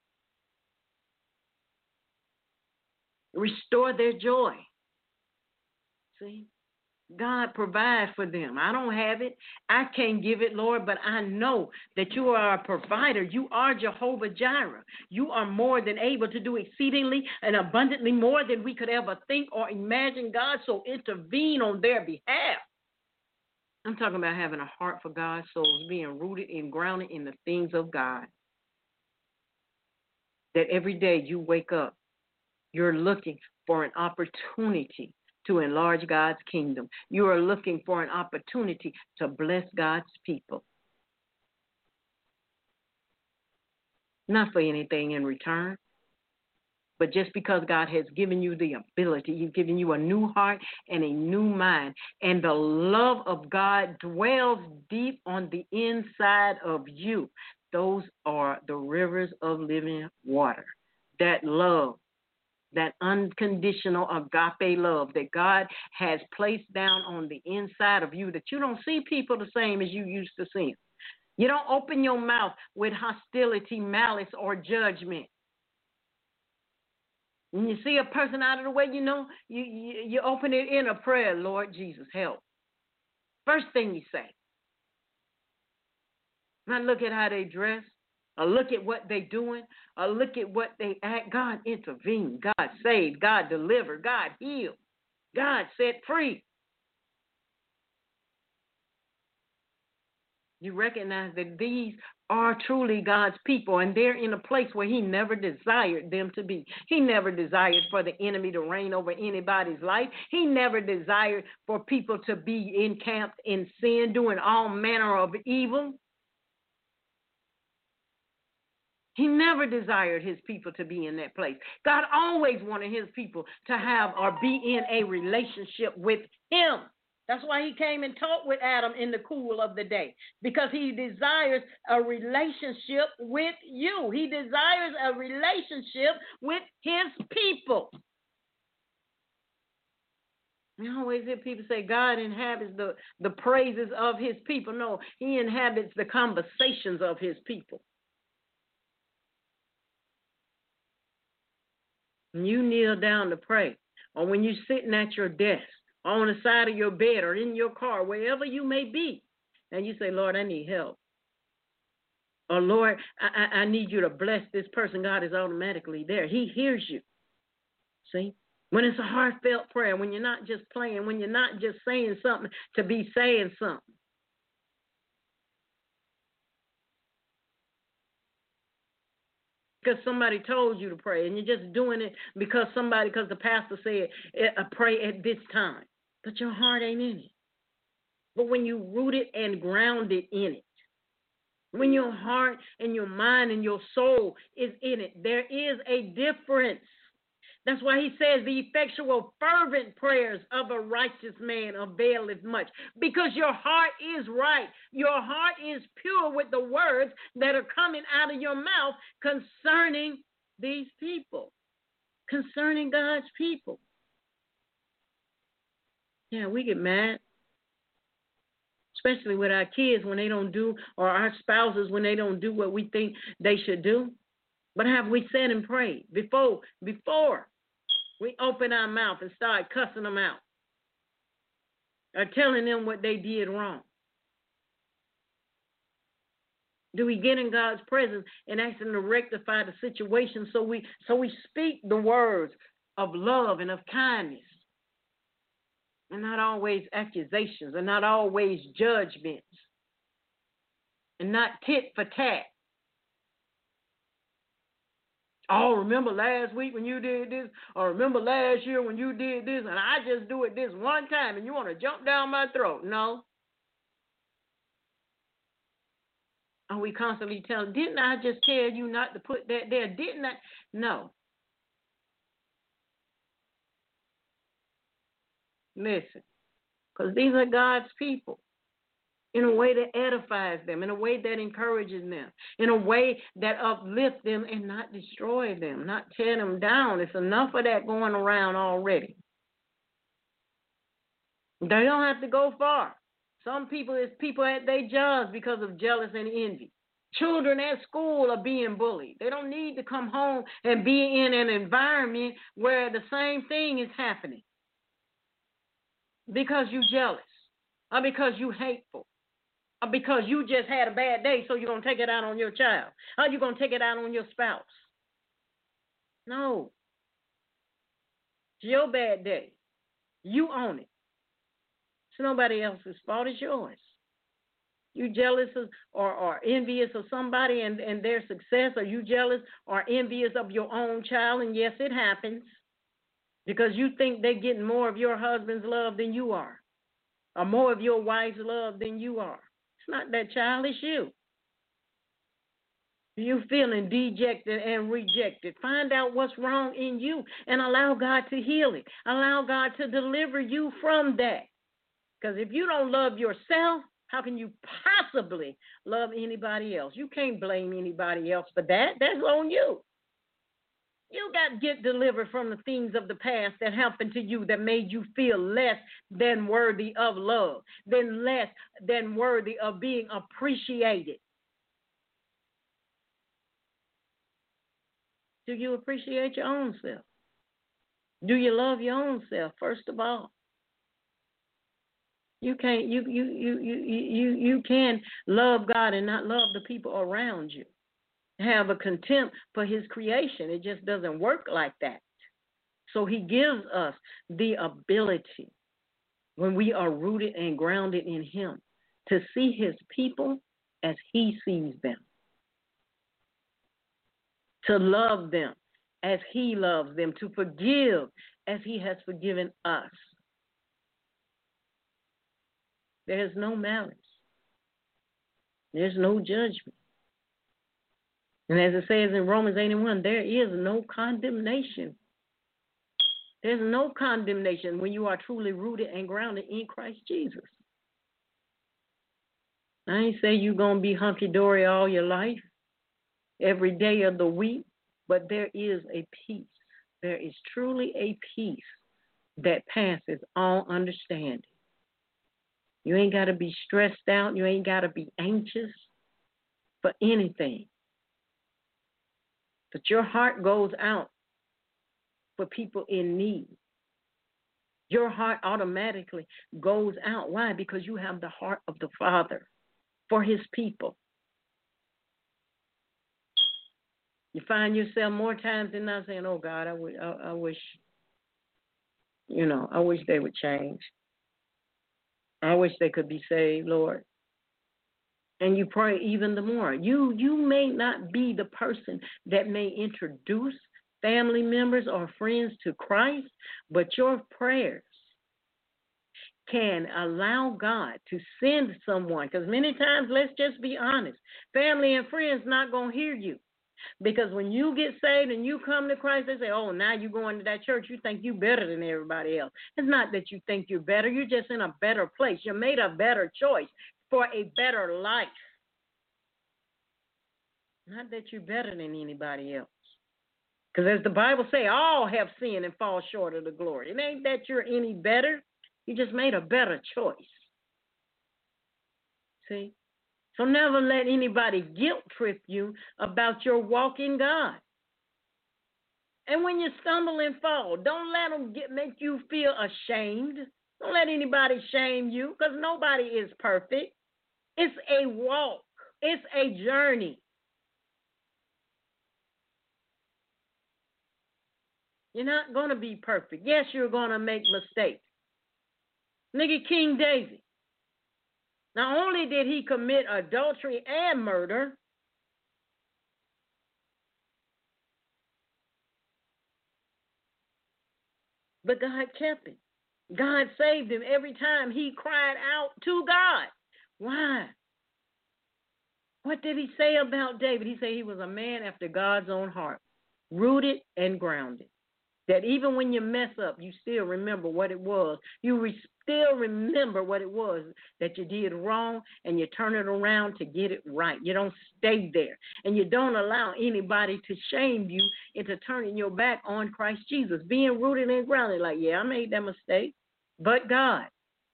Speaker 3: Restore their joy. See? God provides for them. I don't have it. I can't give it, Lord, but I know that you are a provider. You are Jehovah Jireh. You are more than able to do exceedingly and abundantly more than we could ever think or imagine, God, so intervene on their behalf. I'm talking about having a heart for God's souls, being rooted and grounded in the things of God. That every day you wake up, you're looking for an opportunity to enlarge God's kingdom. You are looking for an opportunity to bless God's people. Not for anything in return, but just because God has given you the ability. He's given you a new heart and a new mind. And the love of God dwells deep on the inside of you. Those are the rivers of living water. That love. That unconditional agape love that God has placed down on the inside of you, that you don't see people the same as you used to see them. You don't open your mouth with hostility, malice, or judgment. When you see a person out of the way, you know, you open it in a prayer, Lord Jesus, help. First thing you say. Not look at how they dress. Or look at what they're doing, or look at what they act. God intervened, God saved, God delivered, God healed, God set free. You recognize that these are truly God's people, and they're in a place where He never desired them to be. He never desired for the enemy to reign over anybody's life. He never desired for people to be encamped in sin, doing all manner of evil. He never desired His people to be in that place. God always wanted His people to have or be in a relationship with Him. That's why he came and talked with Adam in the cool of the day, because he desires a relationship with you. He desires a relationship with his people. I always hear people say God inhabits the praises of his people. No, he inhabits the conversations of his people. When you kneel down to pray, or when you're sitting at your desk, or on the side of your bed, or in your car, wherever you may be, and you say, Lord, I need help. Or, Lord, I need you to bless this person. God is automatically there. He hears you. See? When it's a heartfelt prayer, when you're not just playing, when you're not just saying something to be saying something. Because somebody told you to pray, and you're just doing it because the pastor said, pray at this time. But your heart ain't in it. But when you root it and ground it in it, when your heart and your mind and your soul is in it, there is a difference. That's why he says the effectual, fervent prayers of a righteous man availeth much. Because your heart is right. Your heart is pure with the words that are coming out of your mouth concerning these people, concerning God's people. Yeah, we get mad, especially with our kids when they don't do, or our spouses when they don't do what we think they should do. But have we said and prayed before we open our mouth and start cussing them out or telling them what they did wrong? Do we get in God's presence and ask Him to rectify the situation so we speak the words of love and of kindness, and not always accusations, and not always judgments, and not tit for tat? Oh, remember last week when you did this? Or remember last year when you did this? And I just do it this one time and you want to jump down my throat? No. Are we constantly telling, didn't I just tell you not to put that there? Didn't I? No. Listen, because these are God's people. In a way that edifies them, in a way that encourages them, in a way that uplifts them and not destroy them, not tear them down. It's enough of that going around already. They don't have to go far. Some people, it's people at their jobs because of jealousy and envy. Children at school are being bullied. They don't need to come home and be in an environment where the same thing is happening because you're jealous or because you're hateful. Because you just had a bad day, so you're going to take it out on your child. Or you're going to take it out on your spouse. No. It's your bad day. You own it. It's nobody else's fault. It's yours. You jealous or envious of somebody and their success? Are you jealous or envious of your own child? And yes, it happens. Because you think they're getting more of your husband's love than you are. Or more of your wife's love than you are. It's not that child, it's you. You feeling dejected and rejected. Find out what's wrong in you and allow God to heal it. Allow God to deliver you from that. Because if you don't love yourself, how can you possibly love anybody else? You can't blame anybody else for that. That's on you. You got to get delivered from the things of the past that happened to you that made you feel less than worthy of love, than less than worthy of being appreciated. Do you appreciate your own self? Do you love your own self, first of all? You can't you can love God and not love the people around you. Have a contempt for His creation. It just doesn't work like that. So He gives us the ability, when we are rooted and grounded in Him, to see His people as He sees them, to love them as He loves them, to forgive as He has forgiven us. There's no malice. There's no judgment. And as it says in Romans 8:1, there is no condemnation There's no condemnation when you are truly rooted and grounded in Christ Jesus. I ain't say you're going to be hunky-dory all your life, every day of the week, but there is a peace. There is truly a peace that passes all understanding. You ain't got to be stressed out. You ain't got to be anxious for anything. But your heart goes out for people in need. Your heart automatically goes out. Why? Because you have the heart of the Father for his people. You find yourself more times than not saying, oh, God, I wish, I wish they would change. I wish they could be saved, Lord. And you pray even the more. You may not be the person that may introduce family members or friends to Christ, but your prayers can allow God to send someone. Because many times, let's just be honest, family and friends not going to hear you. Because when you get saved and you come to Christ, they say, oh, now you go into that church, you think you're better than everybody else. It's not that you think you're better. You're just in a better place. You made a better choice for a better life. Not that you're better than anybody else. Because as the Bible says, all have sinned and fall short of the glory. It ain't that you're any better. You just made a better choice. See? So never let anybody guilt trip you about your walk in God. And when you stumble and fall, don't let them make you feel ashamed. Don't let anybody shame you, because nobody is perfect. It's a walk. It's a journey. You're not going to be perfect. Yes, you're going to make mistakes. Look at King David. Not only did he commit adultery and murder, but God kept him. God saved him every time he cried out to God. Why? What did he say about David? He said he was a man after God's own heart, rooted and grounded. That even when you mess up, you still remember what it was. You still remember what it was that you did wrong, and you turn it around to get it right. You don't stay there. And you don't allow anybody to shame you into turning your back on Christ Jesus. Being rooted and grounded, like, yeah, I made that mistake. But God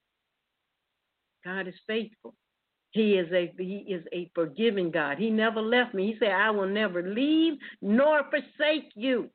Speaker 3: is faithful. He is a forgiving God. He never left me. He said, I will never leave nor forsake you.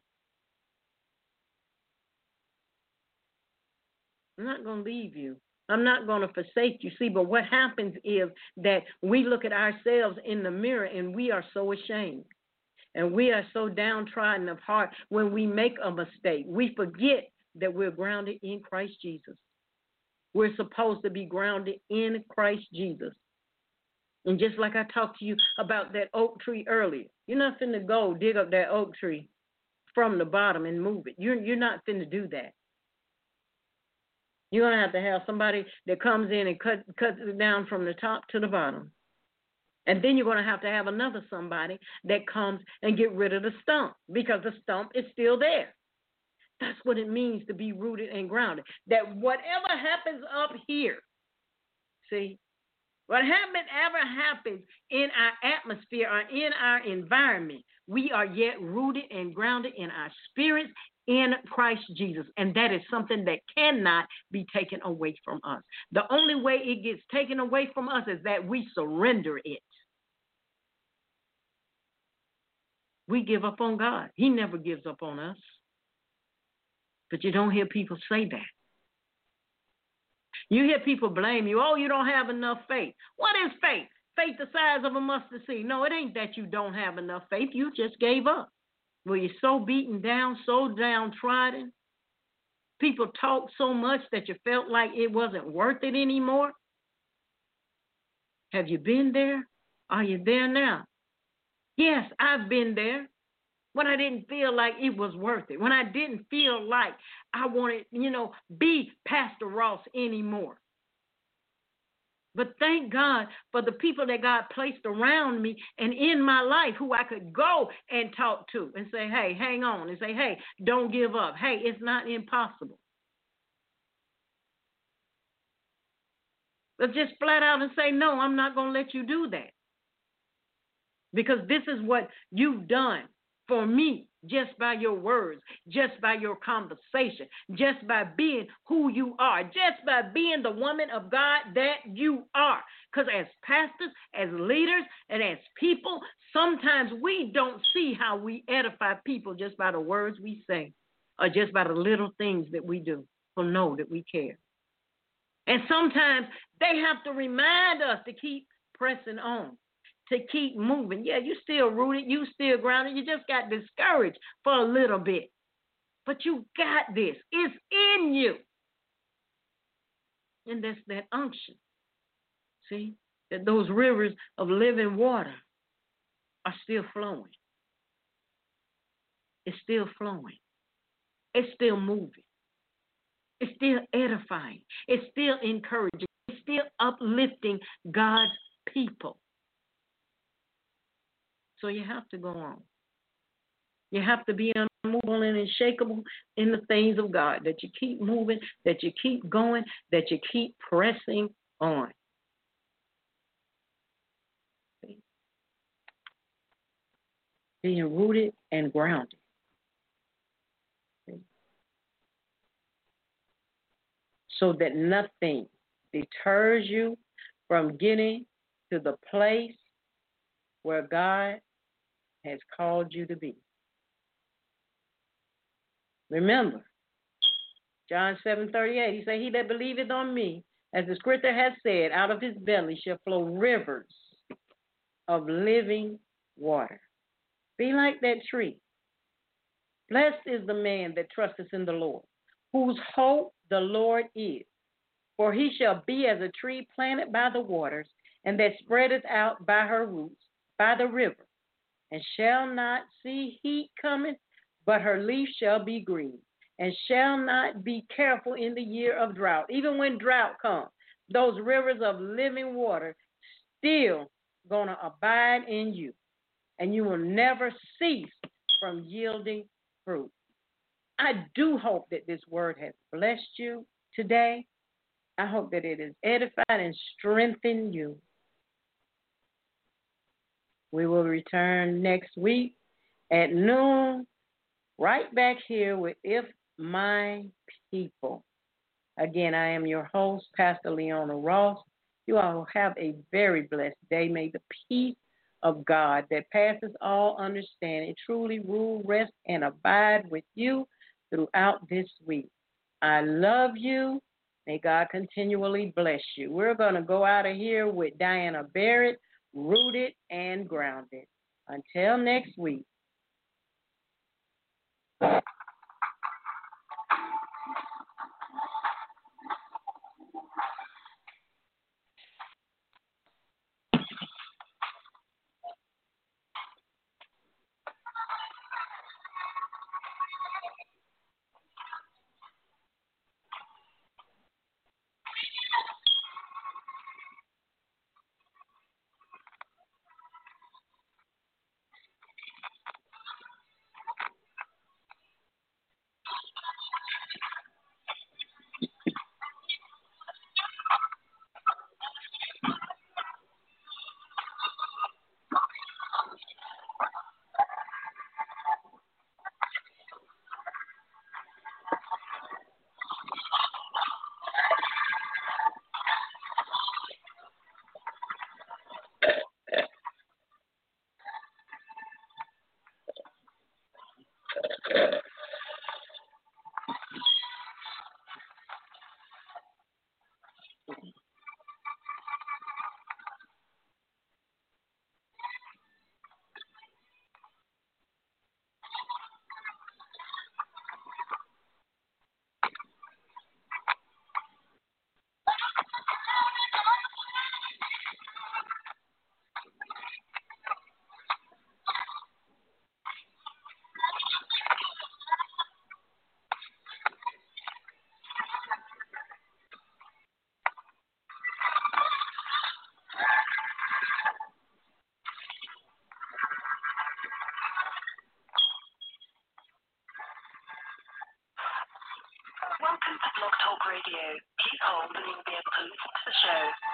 Speaker 3: I'm not going to leave you. I'm not going to forsake you. See, but what happens is that we look at ourselves in the mirror and we are so ashamed. And we are so downtrodden of heart when we make a mistake. We forget that we're grounded in Christ Jesus. We're supposed to be grounded in Christ Jesus. And just like I talked to you about that oak tree earlier, you're not finna go dig up that oak tree from the bottom and move it. You're not finna do that. You're going to have somebody that comes in and cuts it down from the top to the bottom. And then you're going to have another somebody that comes and get rid of the stump, because the stump is still there. That's what it means to be rooted and grounded. That whatever happens up here, see, whatever happens in our atmosphere or in our environment, we are yet rooted and grounded in our spirits in Christ Jesus. And that is something that cannot be taken away from us. The only way it gets taken away from us is that we surrender it. We give up on God. He never gives up on us. But you don't hear people say that. You hear people blame you. Oh, you don't have enough faith. What is faith? Faith the size of a mustard seed. No, it ain't that you don't have enough faith. You just gave up. Were you so beaten down, so downtrodden? People talk so much that you felt like it wasn't worth it anymore? Have you been there? Are you there now? Yes, I've been there. When I didn't feel like it was worth it. When I didn't feel like I wanted, be Pastor Ross anymore. But thank God for the people that God placed around me and in my life who I could go and talk to and say, hey, hang on, and say, hey, don't give up. Hey, it's not impossible. But just flat out and say, no, I'm not going to let you do that. Because this is what you've done for me just by your words, just by your conversation, just by being who you are, just by being the woman of God that you are. Because as pastors, as leaders, and as people, sometimes we don't see how we edify people just by the words we say or just by the little things that we do or know that we care. And sometimes they have to remind us to keep pressing on, to keep moving. Yeah, you still rooted, you still grounded. You just got discouraged for a little bit. But you got this. It's in you. And that's that unction. See, that those rivers of living water are still flowing. It's still flowing. It's still moving. It's still edifying. It's still encouraging. It's still uplifting God's people. So you have to go on. You have to be unmovable and unshakable in the things of God, that you keep moving, that you keep going, that you keep pressing on. Being rooted and grounded. So that nothing deters you from getting to the place where God has called you to be. Remember, John 7:38, he said, he that believeth on me, as the scripture has said, out of his belly shall flow rivers of living water. Be like that tree. Blessed is the man that trusteth in the Lord, whose hope the Lord is. For he shall be as a tree planted by the waters, and that spreadeth out by her roots by the river, and shall not see heat coming, but her leaf shall be green, and shall not be careful in the year of drought. Even when drought comes, those rivers of living water still going to abide in you, and you will never cease from yielding fruit. I do hope that this word has blessed you today. I hope that it has edified and strengthened you. We will return next week at noon, right back here with If My People. Again, I am your host, Pastor Leona Ross. You all have a very blessed day. May the peace of God that passes all understanding truly rule, rest, and abide with you throughout this week. I love you. May God continually bless you. We're going to go out of here with Diana Barrett, Rooted and Grounded. Until next week.
Speaker 4: Blog Talk Radio. Please hold and you'll be able to listen to the show.